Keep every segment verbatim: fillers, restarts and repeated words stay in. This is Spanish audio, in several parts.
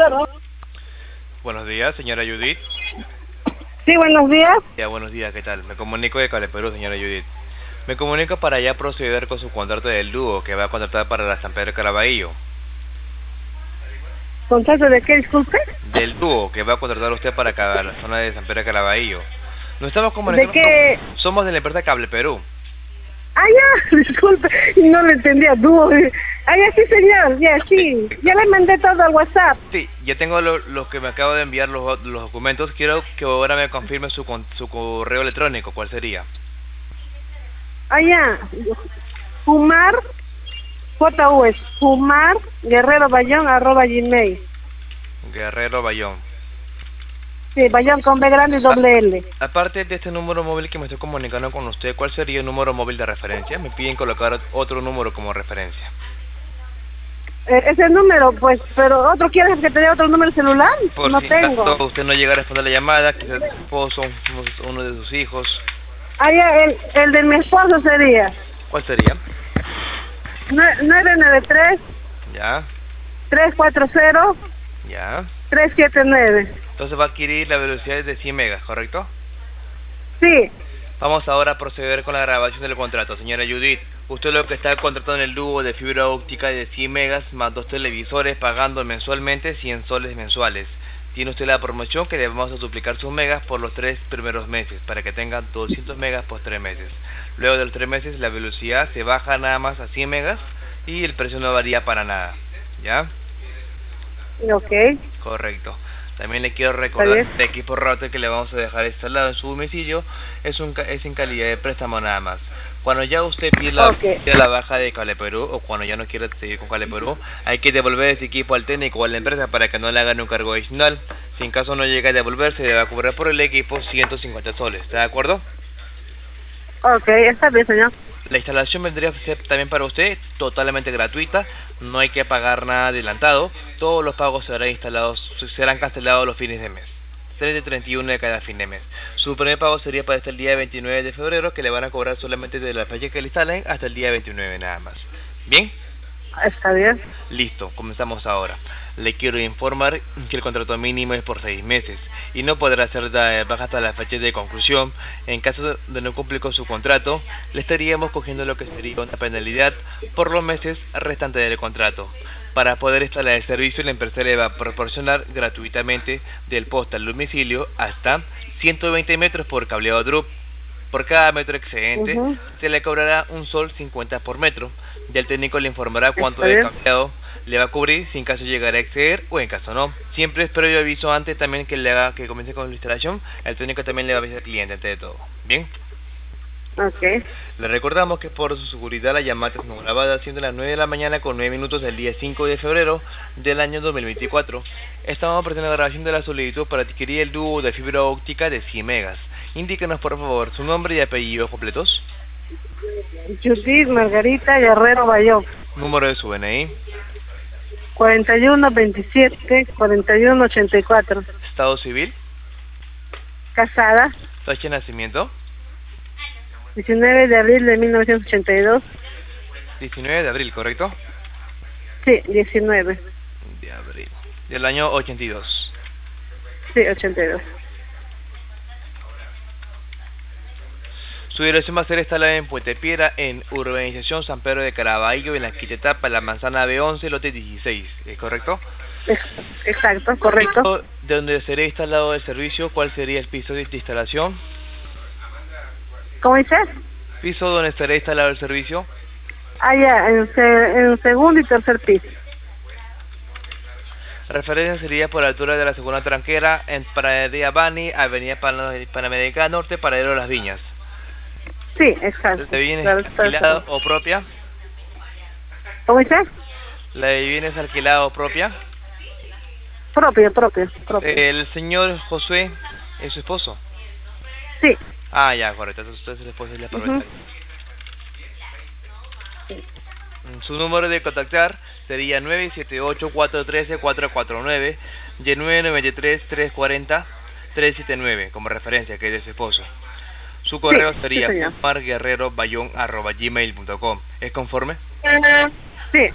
Claro. Buenos días, señora Judith. Sí, buenos días. Ya, buenos días, ¿qué tal? Me comunico de Cable Perú, señora Judith. Me comunico para ya proceder con su contrato del dúo que va a contratar para la San Pedro de Caraballo. ¿Contrato de qué, disculpe? Del dúo que va a contratar usted para cada, la zona de San Pedro de Caraballo. Nos estamos ¿De comunicando. qué? Somos de la empresa Cable Perú. Ah, ya, disculpe, no le entendía, dúo. Ah, ya, sí, señor, ya, sí. Ya le mandé todo al WhatsApp. Sí, ya tengo lo, lo que me acabo de enviar, los, los documentos. Quiero que ahora me confirme su, con- su correo electrónico. ¿Cuál sería? Ah, ya. Fumar, J U S, Fumar, Guerrero Bayón, arroba Gmail. Guerrero Bayón. Sí, Bayón con B grande y doble L. Aparte de este número móvil que me estoy comunicando con usted, ¿cuál sería el número móvil de referencia? Me piden colocar otro número como referencia. Eh, ese número, pues, pero otro quiere que te dé otro número celular. Por No si tengo. acaso usted no llega a responder la llamada, quizás su esposo, uno uno de sus hijos. Ah, ya, el, el de mi esposo sería ¿Cuál sería? nueve nueve tres, Ya, tres cuatro cero, ya. tres siete nueve. Entonces va a adquirir la velocidad de cien megas, ¿correcto? Sí, Vamos ahora a proceder con la grabación del contrato. Señora Judith, usted lo que está contratando en el dúo de fibra óptica de cien megas más dos televisores pagando mensualmente cien soles mensuales. Tiene usted la promoción que le vamos a duplicar sus megas por los tres primeros meses para que tenga doscientos megas por tres meses. Luego de los tres meses la velocidad se baja nada más a cien megas y el precio no varía para nada. ¿Ya? ok. Correcto. También le quiero recordar bien. que el equipo router que le vamos a dejar instalado en su domicilio es, un, ca- es en calidad de préstamo nada más. Cuando ya usted pide la, Ok. pide la baja de Cable Perú o cuando ya no quiere seguir con Cable Perú, hay que devolver ese equipo al técnico o a la empresa para que no le hagan un cargo adicional. Si en caso no llega a devolverse, le va a cobrar por el equipo ciento cincuenta soles. ¿Está de acuerdo? Ok, está bien, señor. La instalación vendría a ser también para usted totalmente gratuita, no hay que pagar nada adelantado, todos los pagos serán instalados, serán cancelados los fines de mes, tres de treinta y uno de cada fin de mes. Su primer pago sería para hasta el día veintinueve de febrero, que le van a cobrar solamente de la fecha que le instalen hasta el día veintinueve nada más. ¿Bien? Está bien. Listo, comenzamos ahora. Le quiero informar que el contrato mínimo es por seis meses y no podrá ser de baja hasta la fecha de conclusión. En caso de no cumplir con su contrato, le estaríamos cogiendo lo que sería una penalidad por los meses restantes del contrato. Para poder instalar el servicio, la empresa le va a proporcionar gratuitamente del poste al domicilio hasta ciento veinte metros por cableado drop. Por cada metro excedente, Ujú. se le cobrará un sol cincuenta por metro. Ya el técnico le informará cuánto Está de bien. cableado le va a cubrir si en caso llegara a exceder o en caso no. Siempre es previo aviso antes también que le haga que comience con la instalación. El técnico también le va a avisar al cliente antes de todo. Bien. Ok. Le recordamos que por su seguridad la llamada es no grabada siendo las nueve de la mañana con nueve minutos del día cinco de febrero del año dos mil veinticuatro. Estamos presentando la grabación de la solicitud para adquirir el dúo de fibra óptica de cien megas. Indíquenos por favor su nombre y apellidos completos, Judith Margarita Guerrero Bayón. número de su N I, cuarenta y uno veintisiete, cuarenta y uno ochenta y cuatro. estado civil, Casada, fecha de nacimiento, diecinueve de abril de mil novecientos ochenta y dos. diecinueve de abril, ¿correcto? Sí, diecinueve. De abril, del año ochenta y dos. Sí, ochenta y dos. Su dirección va a ser instalada en Puente Piedra, en Urbanización San Pedro de Caraballo, en la quinta etapa, la manzana B once, lote dieciséis, ¿es correcto? Exacto, correcto. De donde sería instalado el servicio, ¿cuál sería el piso de instalación? ¿Cómo dices? Piso donde estaría instalado el servicio. Ah, ya, en, se, en segundo y tercer piso. Referencia sería por la altura de la segunda tranquera, en Panadería Bani, Avenida Pan- Panamericana Norte, Paradero Las Viñas. Sí, exacto. ¿La vivienda Claro, es alquilada está- o propia? ¿Cómo dices? ¿La vivienda es alquilada o propia? Propio, propio, propio. El señor Josué es su esposo. Sí. Ah, ya, correcto. Entonces usted es el esposo y la propietaria. Ujú. Su número de contactar sería nueve siete ocho, cuatro uno tres, cuatro cuatro nueve y nueve nueve tres, tres cuatro cero, tres siete nueve como referencia, que es de su esposo. Su correo Sí, sería sí, señor. marguerrerobayón arroba gmail punto com. ¿Es conforme? Sí.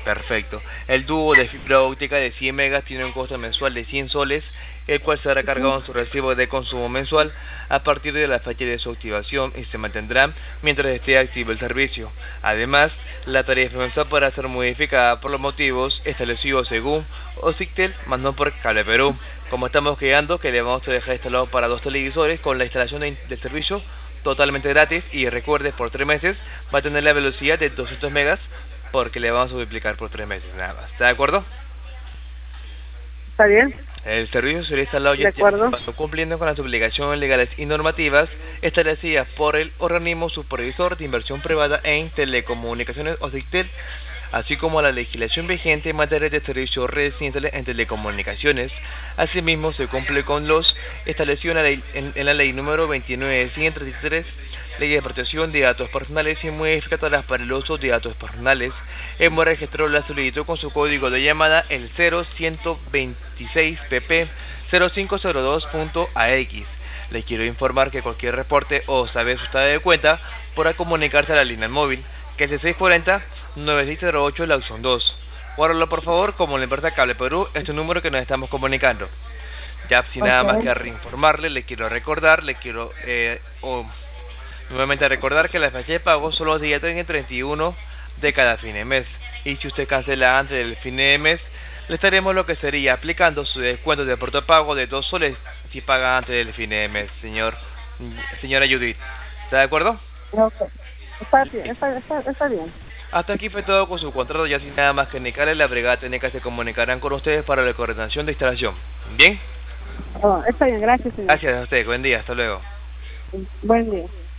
Perfecto. El dúo de fibra óptica de cien megas tiene un costo mensual de cien soles, el cual será cargado en su recibo de consumo mensual a partir de la fecha de su activación y se mantendrá mientras esté activo el servicio. Además, la tarifa mensual podrá ser modificada por los motivos establecidos según Occitel, más no por Cable Perú. Como estamos quedando que le vamos a dejar instalado para dos televisores con la instalación de, del servicio totalmente gratis, y recuerde, por tres meses va a tener la velocidad de doscientos megas porque le vamos a duplicar por tres meses nada más. ¿Está de acuerdo? ¿Está bien? El servicio será instalado ya cumpliendo con las obligaciones legales y normativas establecidas por el organismo supervisor de inversión privada en telecomunicaciones Occitel, así como la legislación vigente en materia de servicios residenciales en telecomunicaciones. Asimismo, se cumple con los establecidos en la ley, en, en la ley número veintinueve mil ciento treinta y tres, Ley de Protección de Datos Personales y modificadoras para el uso de datos personales. Hemos registrado la solicitud con su código de llamada el cero ciento veintiséis P P cero cinco cero dos punto A X. Les quiero informar que cualquier reporte o saber su estado de cuenta podrá comunicarse a la línea móvil, que es el seis cuatro cero, nueve seis cero ocho, la opción dos. Guárdalo por favor como la empresa Cable Perú, este número que nos estamos comunicando. Ya sin okay. Nada más que reinformarle, le quiero recordar, le quiero eh, oh, nuevamente recordar que la fecha de pago son los días treinta y treinta y uno de cada fin de mes. Y si usted cancela antes del fin de mes, le estaremos lo que sería aplicando su descuento de portapago de dos soles si paga antes del fin de mes, señor, señora Judith. ¿Está de acuerdo? Okay. Está bien, está, está, está bien. Hasta aquí fue todo con su contrato, ya sin nada más que indicarle, la brigada técnica se comunicarán con ustedes para la coordinación de instalación. ¿Bien? Oh, está bien, gracias, señor. Gracias a usted, buen día, hasta luego. Buen día.